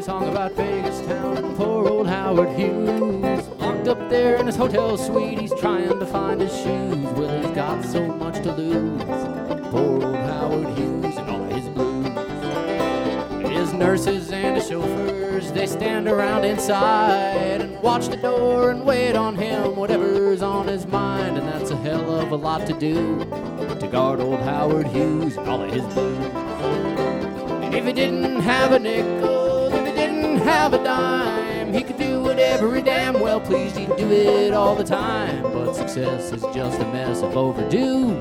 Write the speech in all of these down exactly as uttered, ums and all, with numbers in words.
song about Vegas town and poor old Howard Hughes. Locked up there in his hotel suite, he's trying to find his shoes. Well, he's got so much to lose. Poor old Howard Hughes and all his blues. His nurses and his chauffeurs, they stand around inside and watch the door and wait on him, whatever's on his mind. And that's a hell of a lot to do, to guard old Howard Hughes and all of his blues. And if he didn't have a nickel, if he didn't have a dime, he could do whatever he damn well pleased. He'd do it all the time, but success is just a mess of overdue.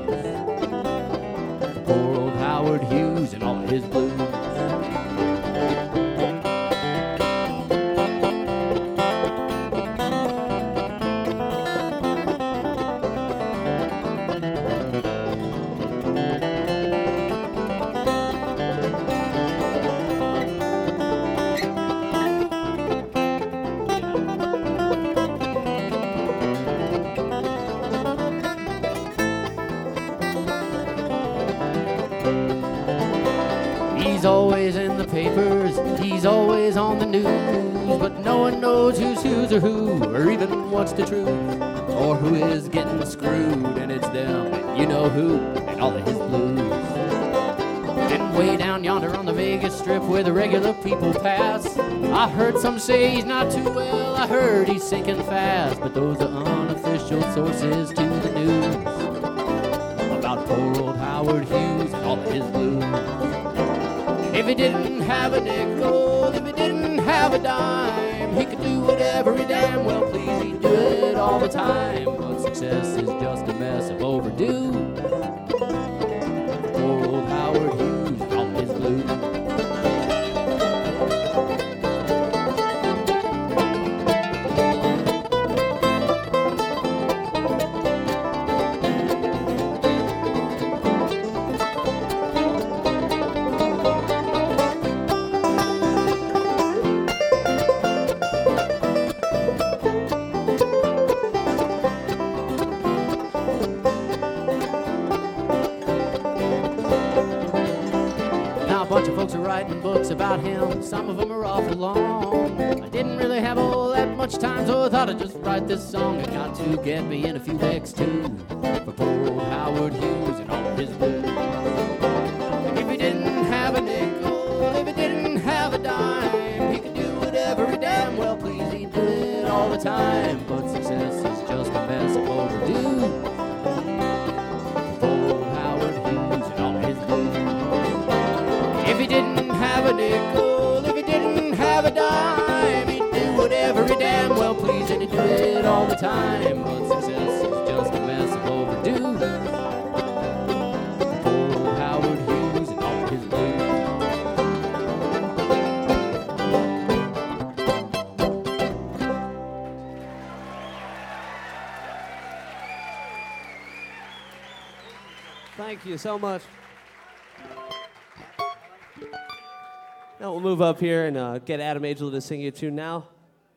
Poor old Howard Hughes and all of his blues. He's always in the papers, he's always on the news, but no one knows who's who's or who, or even what's the truth, or who is getting screwed, and it's them, and you know who, and all of his blues. And way down yonder on the Vegas Strip where the regular people pass, I heard some say he's not too well, I heard he's sinking fast, but those are unofficial sources to the news about poor old Howard Hughes and all of his blues. If he didn't have a nickel, if he didn't have a dime, he could do whatever he damn well pleased. He'd do it all the time, but success is just a mess of overdue. Poor old Howard Hughes and all his blues. Writing books about him, some of them are awful long. I didn't really have all that much time, so I thought I'd just write this song. It got to get me in a few licks too, for poor old Howard Hughes and all of his blues. If he didn't have a nickel, if he didn't have a dime, he could do whatever he damn well pleased. He'd do it all the time, but success is just a mess of overdue. Poor old Howard Hughes and all of his blues. If he didn't have a nickel, if he didn't have a dime, he'd do whatever he damn well pleased, and he'd do it all the time, but success is just a mess of overdue. Poor old Howard Hughes and all his blues. Thank you so much. Now we'll move up here and uh, get Adam Angel to sing you a tune now,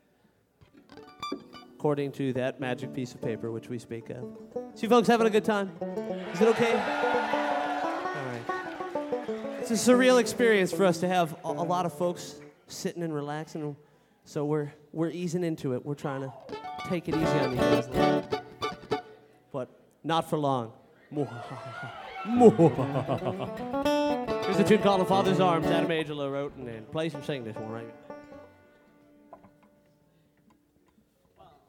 according to that magic piece of paper which we speak of. So you folks having a good time? Is it okay? All right. It's a surreal experience for us to have a, a lot of folks sitting and relaxing, so we're we're easing into it. We're trying to take it easy on you guys, but not for long. Here's a tune called "The Father's Arms." Adam Angelo wrote and, and plays and sing this one right.